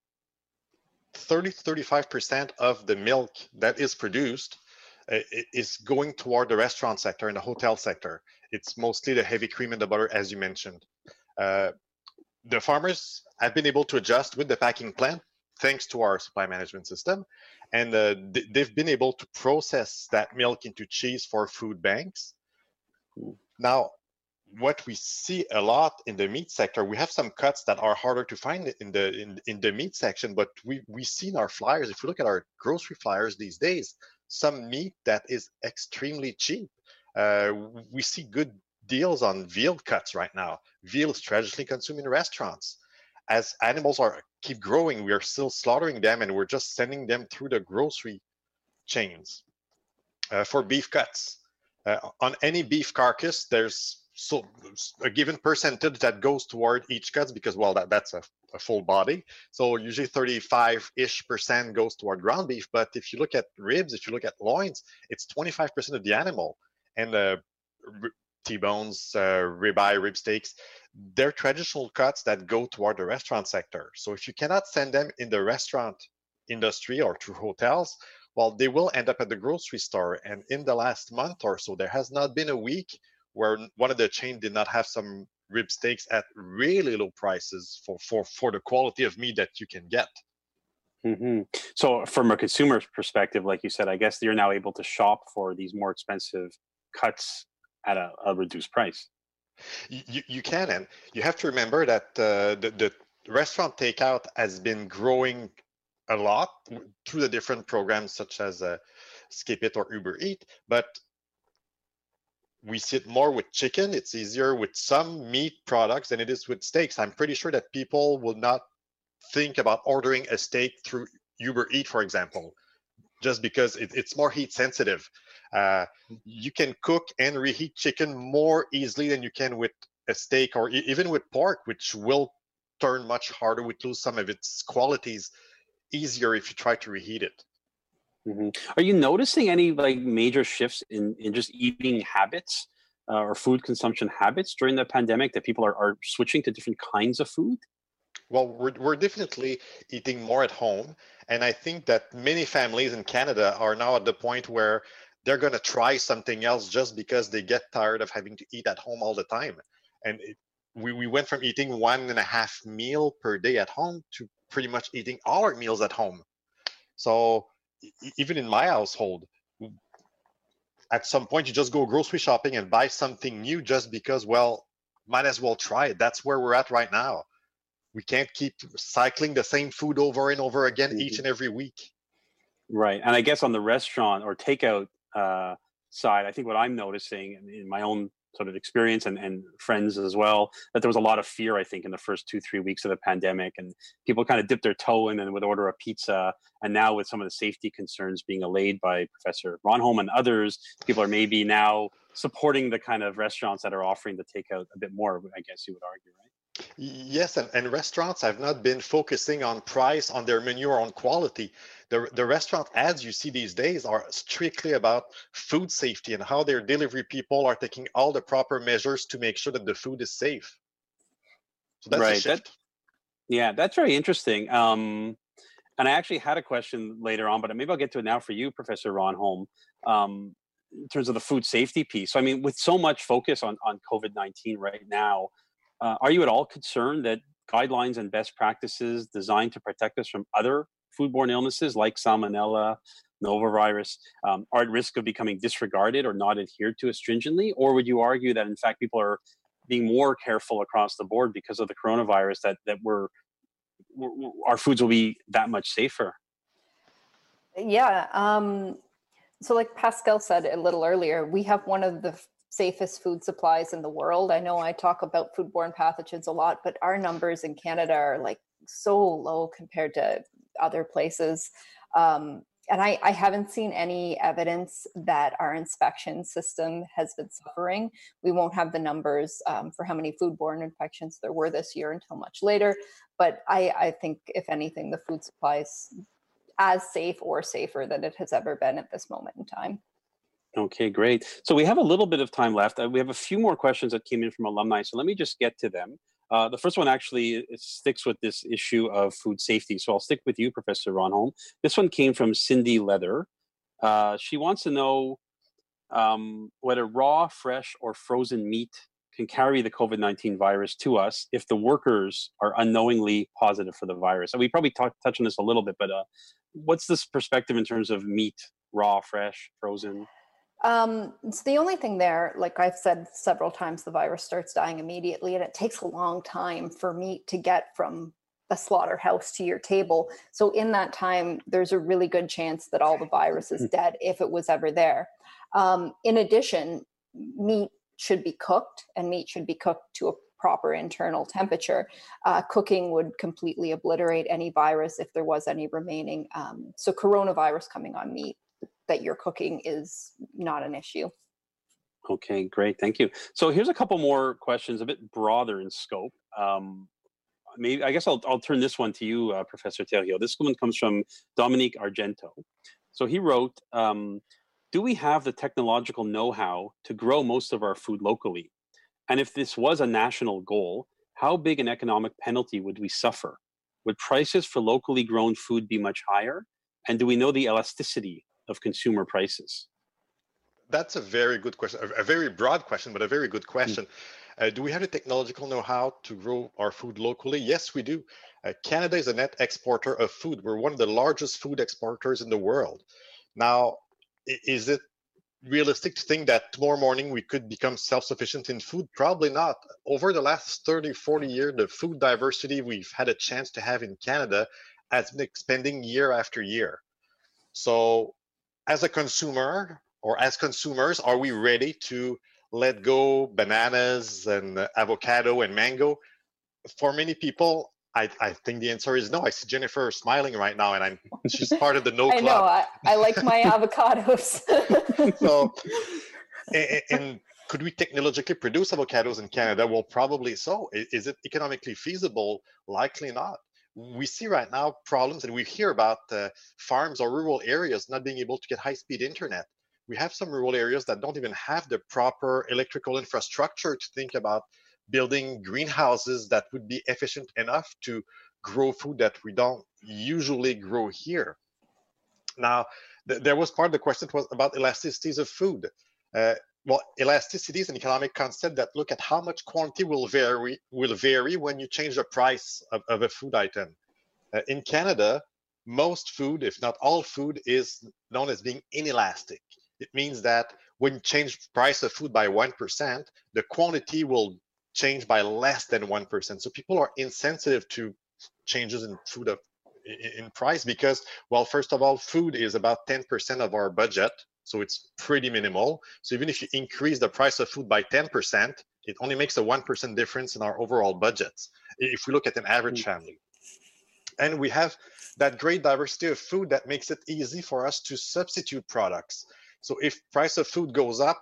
thirty to thirty-five percent of the milk that is produced uh, is going toward the restaurant sector and the hotel sector. It's mostly the heavy cream and the butter, as you mentioned. Uh, the farmers have been able to adjust with the packing plant thanks to our supply management system. And uh, th- they've been able to process that milk into cheese for food banks. Now, what we see a lot in the meat sector, we have some cuts that are harder to find in the in, in the meat section, but we we see in our flyers, if you look at our grocery flyers these days, some meat that is extremely cheap. Uh, we see good deals on veal cuts right now. Veal is traditionally consumed in restaurants. As animals are keep growing, we are still slaughtering them, and we're just sending them through the grocery chains. Uh, for beef cuts, uh, on any beef carcass, there's so a given percentage that goes toward each cuts because, well, that, that's a, a full body. So usually thirty-five-ish percent goes toward ground beef. But if you look at ribs, if you look at loins, it's twenty-five percent of the animal. And uh, T-bones, uh, ribeye, rib steaks, they're traditional cuts that go toward the restaurant sector. So if you cannot send them in the restaurant industry or through hotels, well, they will end up at the grocery store. And in the last month or so, there has not been a week where one of the chains did not have some rib steaks at really low prices for, for, for the quality of meat that you can get. Mm-hmm. So from a consumer's perspective, like you said, I guess you're now able to shop for these more expensive cuts at a, a reduced price. You, you can, and you have to remember that uh, the, the restaurant takeout has been growing a lot through the different programs such as uh, Skip It or Uber Eat, but we see it more with chicken. It's easier with some meat products than it is with steaks. I'm pretty sure that people will not think about ordering a steak through Uber Eat, for example, just because it, it's more heat sensitive. Uh, you can cook and reheat chicken more easily than you can with a steak or e- even with pork, which will turn much harder, would lose some of its qualities easier if you try to reheat it. Mm-hmm. Are you noticing any like major shifts in, in just eating habits uh, or food consumption habits during the pandemic, that people are, are switching to different kinds of food? Well, we're, we're definitely eating more at home. And I think that many families in Canada are now at the point where they're going to try something else just because they get tired of having to eat at home all the time. And it, we, we went from eating one and a half meal per day at home to pretty much eating all our meals at home. So even in my household, at some point you just go grocery shopping and buy something new just because, well, might as well try it. That's where we're at right now. We can't keep cycling the same food over and over again mm-hmm. each and every week. Right. And I guess on the restaurant or takeout uh, side, I think what I'm noticing in my own sort of experience and, and friends as well, that there was a lot of fear, I think, in the first two, three weeks of the pandemic, and people kind of dipped their toe in and would order a pizza. And now with some of the safety concerns being allayed by Professor Ronholm and others, people are maybe now supporting the kind of restaurants that are offering the takeout a bit more, I guess you would argue, right? Yes, and, and restaurants have not been focusing on price, on their menu, or on quality. The, the restaurant ads you see these days are strictly about food safety and how their delivery people are taking all the proper measures to make sure that the food is safe. So that's right. a shift. That, yeah, that's very interesting. Um, and I actually had a question later on, but maybe I'll get to it now for you, Professor Ronholm, um, in terms of the food safety piece. So, I mean, with so much focus on, on COVID nineteen right now, Uh, are you at all concerned that guidelines and best practices designed to protect us from other foodborne illnesses like salmonella, norovirus, um, are at risk of becoming disregarded or not adhered to as stringently? Or would you argue that, in fact, people are being more careful across the board because of the coronavirus, that, that we're, we're, our foods will be that much safer? Yeah. Um, so like Pascal said a little earlier, we have one of the safest food supplies in the world. I know I talk about foodborne pathogens a lot, but our numbers in Canada are like so low compared to other places. Um, and I, I haven't seen any evidence that our inspection system has been suffering. We won't have the numbers um, for how many foodborne infections there were this year until much later. But I, I think, if anything, the food supply is as safe or safer than it has ever been at this moment in time. Okay, great. So we have a little bit of time left. Uh, we have a few more questions that came in from alumni. So let me just get to them. Uh, the first one actually it sticks with this issue of food safety. So I'll stick with you, Professor Ronholm. This one came from Cindy Leather. Uh, she wants to know um, whether raw, fresh, or frozen meat can carry the COVID nineteen virus to us if the workers are unknowingly positive for the virus. And we probably talk, touch on this a little bit, but uh, what's this perspective in terms of meat, raw, fresh, frozen? Um, so the only thing there, like I've said several times, the virus starts dying immediately, and it takes a long time for meat to get from the slaughterhouse to your table. So in that time, there's a really good chance that all the virus is dead if it was ever there. Um, in addition, meat should be cooked, and meat should be cooked to a proper internal temperature. Uh, cooking would completely obliterate any virus if there was any remaining. Um, so coronavirus coming on meat that you're cooking is not an issue. Okay, great. Thank you. So here's a couple more questions, a bit broader in scope. Um, maybe I guess I'll, I'll turn this one to you, uh, Professor Thériault. This one comes from Dominique Argento. So he wrote, um, do we have the technological know-how to grow most of our food locally? And if this was a national goal, how big an economic penalty would we suffer? Would prices for locally grown food be much higher? And do we know the elasticity of consumer prices? That's a very good question, a, a very broad question, but a very good question. Mm-hmm. Uh, do we have the technological know-how to grow our food locally? Yes, we do. Uh, Canada is a net exporter of food. We're one of the largest food exporters in the world. Now, is it realistic to think that tomorrow morning we could become self-sufficient in food? Probably not. Over the last thirty, forty years, the food diversity we've had a chance to have in Canada has been expanding year after year. So as a consumer, or as consumers, are we ready to let go bananas and avocado and mango? For many people, I, I think the answer is no. I see Jennifer smiling right now, and I'm she's part of the no I club. know. I, I like my avocados. So, and, and could we technologically produce avocados in Canada? Well, probably so. Is it economically feasible? Likely not. We see right now problems, and we hear about uh, farms or rural areas not being able to get high-speed internet. We have some rural areas that don't even have the proper electrical infrastructure to think about building greenhouses that would be efficient enough to grow food that we don't usually grow here. Now, th- there was part of the question was about elasticities of food. Uh, well, elasticity is an economic concept that look at how much quantity will vary will vary when you change the price of, of a food item. Uh, in Canada, most food, if not all food, is known as being inelastic. It means that when you change the price of food by one percent, the quantity will change by less than one percent. So people are insensitive to changes in food of, in price because, well, first of all, food is about ten percent of our budget. So it's pretty minimal. So even if you increase the price of food by ten percent, it only makes a one percent difference in our overall budgets, if we look at an average family. And we have that great diversity of food that makes it easy for us to substitute products. So if price of food goes up,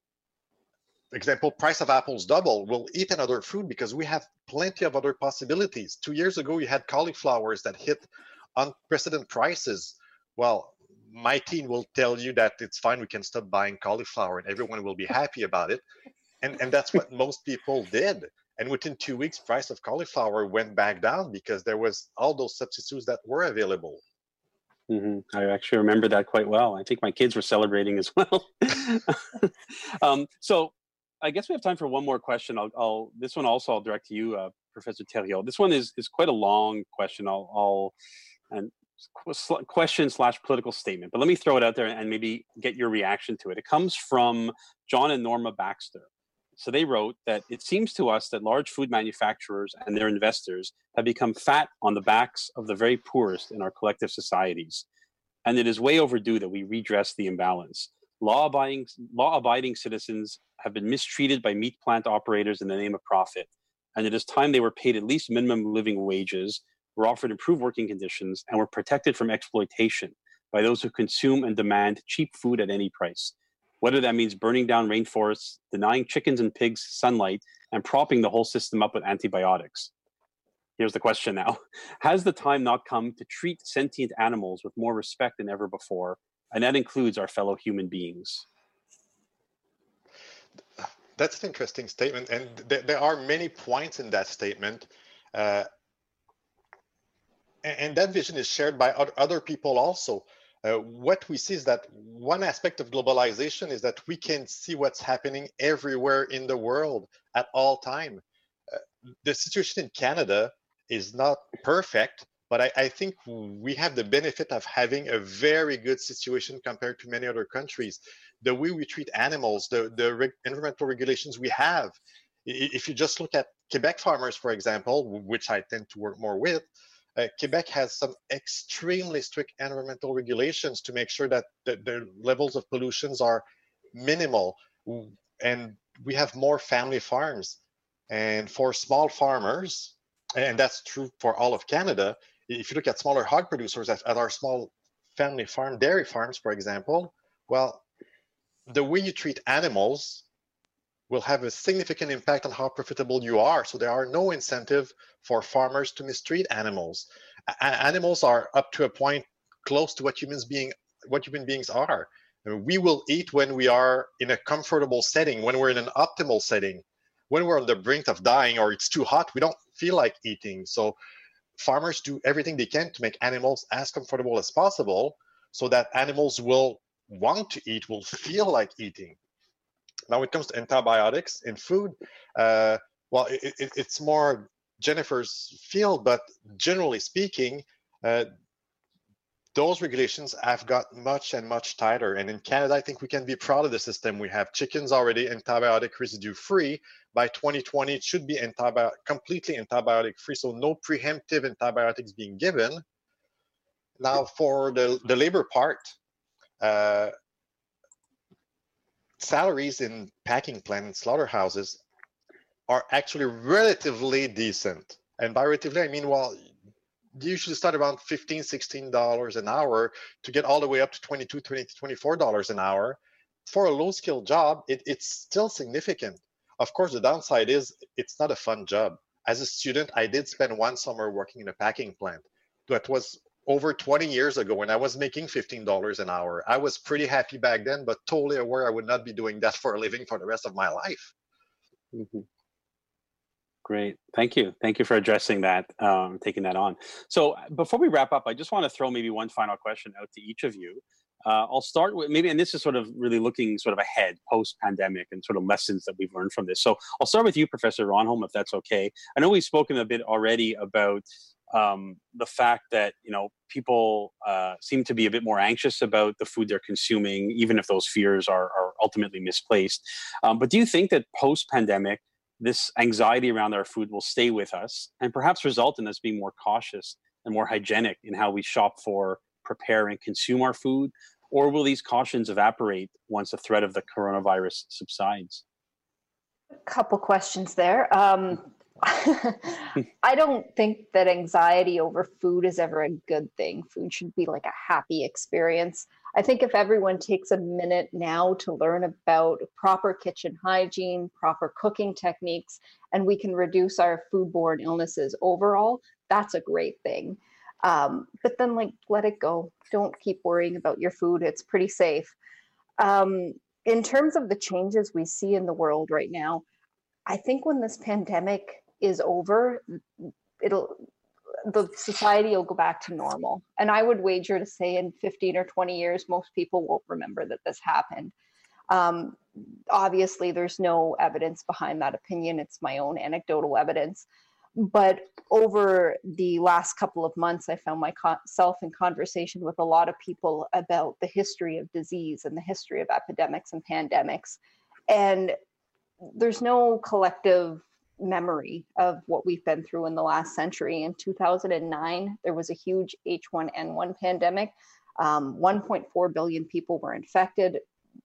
for example, price of apples double, we'll eat another food because we have plenty of other possibilities. Two years ago, you had cauliflowers that hit unprecedented prices. Well, my team will tell you that it's fine, we can stop buying cauliflower and everyone will be happy about it. And, and that's what most people did. And within two weeks, price of cauliflower went back down because there was all those substitutes that were available. Mm-hmm. I actually remember that quite well. I think my kids were celebrating as well. um, so I guess we have time for one more question. I'll, I'll this one also I'll direct to you, uh, Professor Thériault. This one is is quite a long question. I'll, I'll and question slash political statement, but let me throw it out there and maybe get your reaction to it. It comes from John and Norma Baxter. So they wrote that it seems to us that large food manufacturers and their investors have become fat on the backs of the very poorest in our collective societies. And it is way overdue that we redress the imbalance. Law-abiding, law-abiding citizens have been mistreated by meat plant operators in the name of profit, and it is time they were paid at least minimum living wages, were offered improved working conditions, and were protected from exploitation by those who consume and demand cheap food at any price. Whether that means burning down rainforests, denying chickens and pigs sunlight, and propping the whole system up with antibiotics. Here's the question now. Has the time not come to treat sentient animals with more respect than ever before? And that includes our fellow human beings. That's an interesting statement. And th there are many points in that statement. Uh, and, and that vision is shared by other people also. Uh, what we see is that one aspect of globalization is that we can see what's happening everywhere in the world at all time. Uh, the situation in Canada is not perfect, but I, I think we have the benefit of having a very good situation compared to many other countries. The way we treat animals, the, the reg environmental regulations we have. If you just look at Quebec farmers, for example, which I tend to work more with, uh, Quebec has some extremely strict environmental regulations to make sure that the, the levels of pollutions are minimal. And we have more family farms. And for small farmers, and that's true for all of Canada, if you look at smaller hog producers at, at our small family farm, dairy farms, for example, well, the way you treat animals will have a significant impact on how profitable you are. So there are no incentive for farmers to mistreat animals. A animals are up to a point close to what humans being, what human beings are. We will eat when we are in a comfortable setting, when we're in an optimal setting. When we're on the brink of dying or it's too hot, we don't feel like eating. So farmers do everything they can to make animals as comfortable as possible so that animals will want to eat, will feel like eating. Now, when it comes to antibiotics in food, uh, well, it, it, it's more Jennifer's field, but generally speaking, uh, those regulations have got much and much tighter. And in Canada, I think we can be proud of the system. We have chickens already antibiotic residue free. By twenty twenty, it should be antibiotic, completely antibiotic free, so no preemptive antibiotics being given. Now, for the, the labor part, uh, salaries in packing plant and slaughterhouses are actually relatively decent. And by relatively, I mean, well, you usually start around fifteen, sixteen dollars an hour to get all the way up to twenty-two, twenty, twenty-four dollars an hour. For a low-skilled job, it, it's still significant. Of course, the downside is it's not a fun job. As a student, I did spend one summer working in a packing plant. That was over twenty years ago when I was making fifteen dollars an hour. I was pretty happy back then, but totally aware I would not be doing that for a living for the rest of my life. Mm-hmm. Great. Thank you. Thank you for addressing that, um, taking that on. So before we wrap up, I just want to throw maybe one final question out to each of you. Uh, I'll start with maybe, and this is sort of really looking sort of ahead post-pandemic and sort of lessons that we've learned from this. So I'll start with you, Professor Ronholm, if that's okay. I know we've spoken a bit already about um, the fact that, you know, people uh, seem to be a bit more anxious about the food they're consuming, even if those fears are, are ultimately misplaced. Um, but do you think that post-pandemic, this anxiety around our food will stay with us and perhaps result in us being more cautious and more hygienic in how we shop for, prepare, and consume our food? Or will these cautions evaporate once the threat of the coronavirus subsides? A couple questions there. Um, I don't think that anxiety over food is ever a good thing. Food should be like a happy experience. I think if everyone takes a minute now to learn about proper kitchen hygiene, proper cooking techniques, and we can reduce our foodborne illnesses overall, that's a great thing. Um, but then like, let it go. Don't keep worrying about your food. It's pretty safe. Um, in terms of the changes we see in the world right now, I think when this pandemic is over, it'll, the society will go back to normal. And I would wager to say in fifteen or twenty years, most people won't remember that this happened. Um, obviously, there's no evidence behind that opinion. It's my own anecdotal evidence. But over the last couple of months, I found myself in conversation with a lot of people about the history of disease and the history of epidemics and pandemics. And there's no collective memory of what we've been through in the last century. In two thousand nine, there was a huge H one N one pandemic. Um, one point four billion people were infected.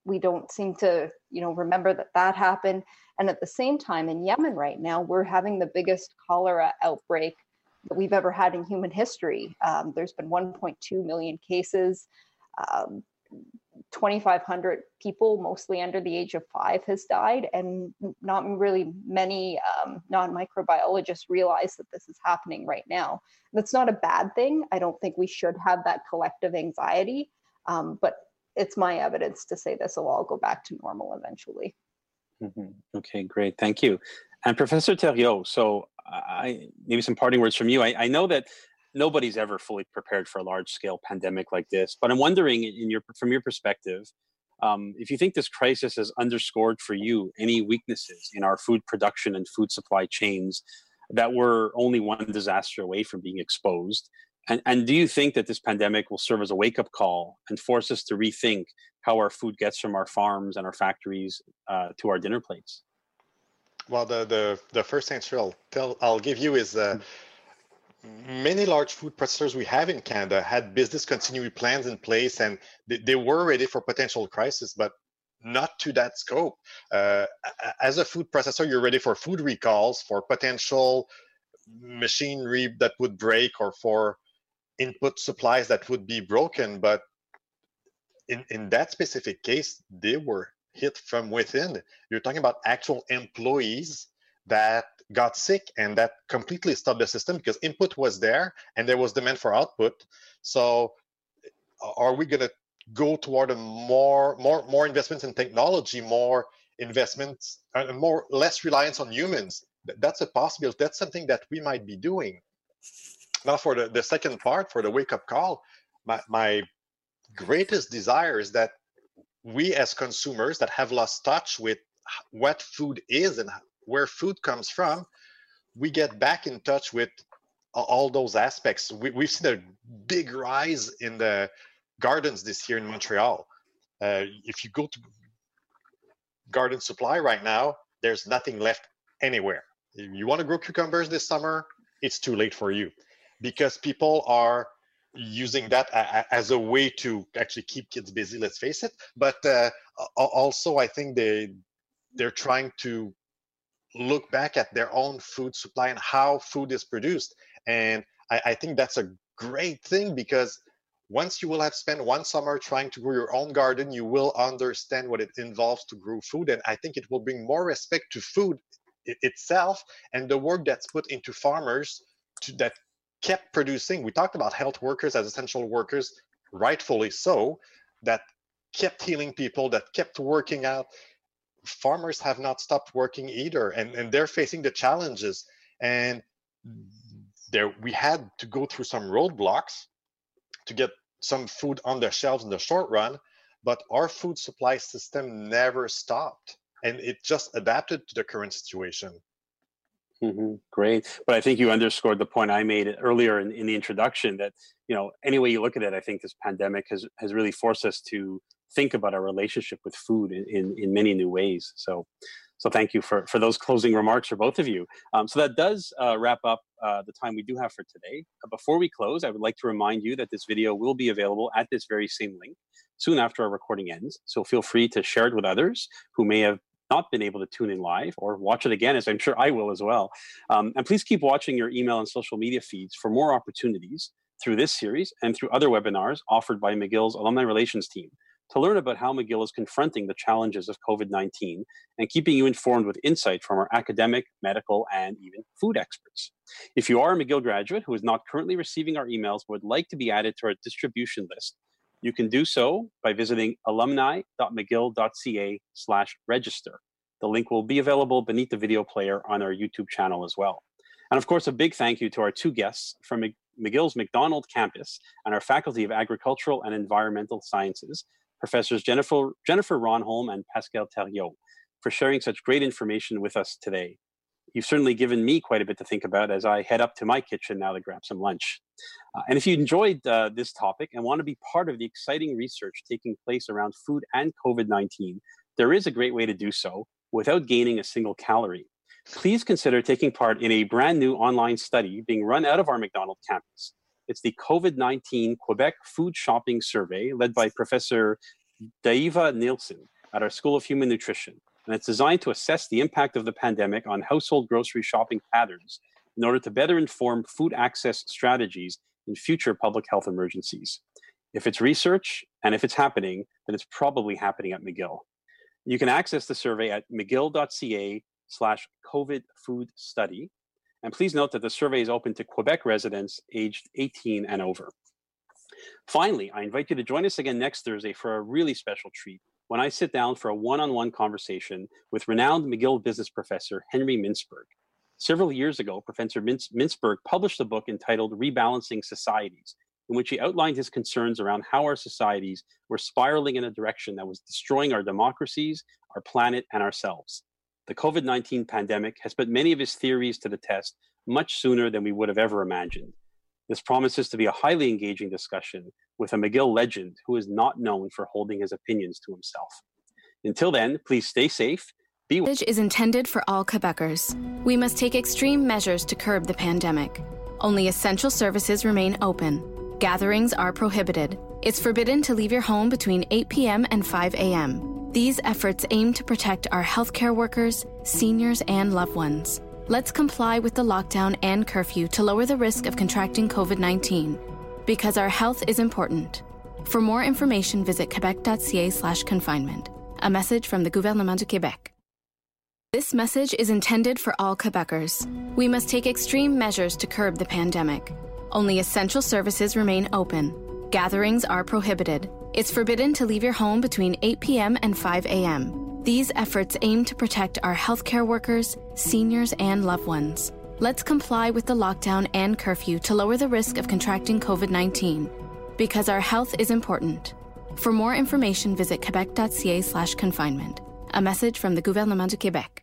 we don't seem to, you know, remember that that happened. And at the same time, in Yemen right now, we're having the biggest cholera outbreak that we've ever had in human history. Um, there's been one point two million cases. Um, twenty-five hundred people, mostly under the age of five, has died, and not really many um, non-microbiologists realize that this is happening right now. That's not a bad thing. I don't think we should have that collective anxiety, um, but it's my evidence to say this will all go back to normal eventually. Mm-hmm. Okay, great. Thank you. And Professor Thériault, so I maybe some parting words from you. I, I know that nobody's ever fully prepared for a large-scale pandemic like this, but I'm wondering, in your from your perspective, um, if you think this crisis has underscored for you any weaknesses in our food production and food supply chains that were only one disaster away from being exposed, and, and do you think that this pandemic will serve as a wake-up call and force us to rethink how our food gets from our farms and our factories uh, to our dinner plates? Well, the the, the first answer I'll tell I'll give you is. Uh, Many large food processors we have in Canada had business continuity plans in place, and they, they were ready for potential crisis, but not to that scope. Uh, as a food processor, you're ready for food recalls, for potential machinery that would break, or for input supplies that would be broken. But in, in that specific case, they were hit from within. You're talking about actual employees that got sick, and that completely stopped the system because input was there and there was demand for output. So are we going to go toward a more more more investments in technology, more investments and more less reliance on humans? That's a possibility. That's something that we might be doing. Now for the, the second part, for the wake-up call, my, my greatest desire is that we as consumers that have lost touch with what food is and where food comes from, we get back in touch with all those aspects. We, we've seen a big rise in the gardens this year in Montreal. Uh, if you go to Garden Supply right now, there's nothing left anywhere. If you want to grow cucumbers this summer, it's too late for you, because people are using that as a way to actually keep kids busy, let's face it. But uh, also, I think they, they're trying to look back at their own food supply and how food is produced. And I, I think that's a great thing, because once you will have spent one summer trying to grow your own garden, you will understand what it involves to grow food. And I think it will bring more respect to food it, itself and the work that's put into farmers to, that kept producing. We talked about health workers as essential workers, rightfully so, that kept healing people, that kept working out. Farmers have not stopped working either, and, and they're facing the challenges. And there, we had to go through some roadblocks to get some food on the shelves in the short run, but our food supply system never stopped, and it just adapted to the current situation. Mm-hmm. Great. But I think you underscored the point I made earlier in, in the introduction that, you know, any way you look at it, I think this pandemic has, has really forced us to think about our relationship with food in, in, in many new ways. So, so thank you for, for those closing remarks for both of you. Um, so that does uh, wrap up uh, the time we do have for today. Uh, before we close, I would like to remind you that this video will be available at this very same link soon after our recording ends. So feel free to share it with others who may have not been able to tune in live, or watch it again, as I'm sure I will as well. Um, and please keep watching your email and social media feeds for more opportunities through this series and through other webinars offered by McGill's Alumni Relations team to learn about how McGill is confronting the challenges of COVID nineteen and keeping you informed with insight from our academic, medical, and even food experts. If you are a McGill graduate who is not currently receiving our emails but would like to be added to our distribution list, you can do so by visiting alumni.mcgill.ca slash register. The link will be available beneath the video player on our YouTube channel as well. And of course, a big thank you to our two guests from McGill's McDonald campus and our Faculty of Agricultural and Environmental Sciences, Professors Jennifer, Jennifer Ronholm and Pascal Thériault, for sharing such great information with us today. You've certainly given me quite a bit to think about as I head up to my kitchen now to grab some lunch. Uh, and if you enjoyed uh, this topic and want to be part of the exciting research taking place around food and COVID nineteen, there is a great way to do so without gaining a single calorie. Please consider taking part in a brand new online study being run out of our McDonald campus. It's the COVID nineteen Quebec Food Shopping Survey led by Professor Daiva Nielsen. at our School of Human Nutrition, and it's designed to assess the impact of the pandemic on household grocery shopping patterns in order to better inform food access strategies in future public health emergencies. If it's research and if it's happening, then it's probably happening at McGill. You can access the survey at mcgill.ca slash COVID food study. And please note that the survey is open to Quebec residents aged eighteen and over. Finally, I invite you to join us again next Thursday for a really special treat when I sit down for a one-on-one conversation with renowned McGill business professor Henry Mintzberg. Several years ago, Professor Minz- Mintzberg published a book entitled Rebalancing Societies, in which he outlined his concerns around how our societies were spiraling in a direction that was destroying our democracies, our planet, and ourselves. The COVID nineteen pandemic has put many of his theories to the test much sooner than we would have ever imagined. This promises to be a highly engaging discussion with a McGill legend who is not known for holding his opinions to himself. Until then, please stay safe. Be well. Is intended for all Quebecers. We must take extreme measures to curb the pandemic. Only essential services remain open. Gatherings are prohibited. It's forbidden to leave your home between eight p.m. and five a.m. These efforts aim to protect our healthcare workers, seniors, and loved ones. Let's comply with the lockdown and curfew to lower the risk of contracting COVID nineteen. Because our health is important. For more information, visit quebec.ca slash confinement. A message from the Gouvernement du Québec. This message is intended for all Quebecers. We must take extreme measures to curb the pandemic. Only essential services remain open. Gatherings are prohibited. It's forbidden to leave your home between eight p.m. and five a.m. These efforts aim to protect our healthcare workers, seniors, and loved ones. Let's comply with the lockdown and curfew to lower the risk of contracting COVID nineteen. Because our health is important. For more information, visit quebec.ca slash confinement. A message from the Gouvernement du Québec.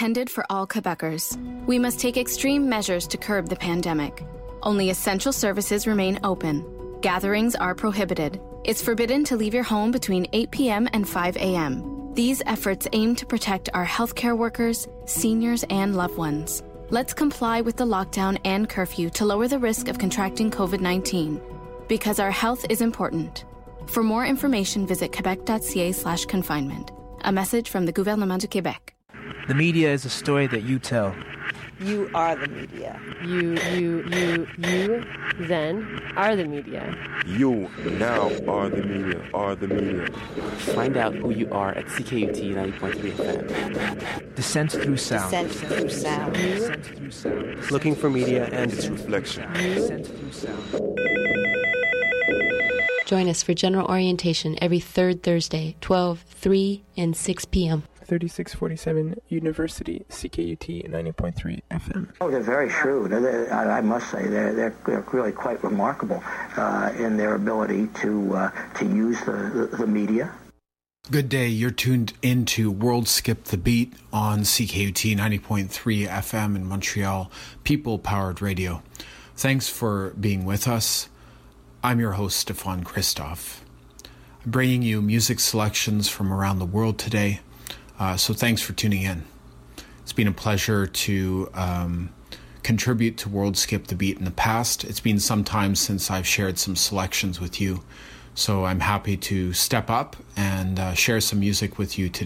intended for all Quebecers. We must take extreme measures to curb the pandemic. Only essential services remain open. Gatherings are prohibited. It's forbidden to leave your home between eight p.m. and five a.m. These efforts aim to protect our healthcare workers, seniors, and loved ones. Let's comply with the lockdown and curfew to lower the risk of contracting COVID nineteen. Because our health is important. For more information, visit quebec.ca slash confinement. A message from the Gouvernement du Québec. The media is a story that you tell. You are the media. You, you, you, you, then, are the media. You now are the media, are the media. Find out who you are at C K U T ninety point three F M. Descent through sound. Descent through sound. Descent through sound. Looking for media and its reflection. Descent through sound. Join us for general orientation every third Thursday, twelve, three, and six p.m. thirty-six forty-seven University, C K U T ninety point three F M. Oh, they're very shrewd. They're, I must say, they're, they're, they're really quite remarkable uh, in their ability to uh, to use the, the, the media. Good day. You're tuned into World Skip the Beat on C K U T ninety point three F M in Montreal, people-powered radio. Thanks for being with us. I'm your host, Stefan Christoff. I'm bringing you music selections from around the world today. Uh, so thanks for tuning in. It's been a pleasure to um, contribute to World Skip the Beat in the past. It's been some time since I've shared some selections with you. So I'm happy to step up and uh, share some music with you today.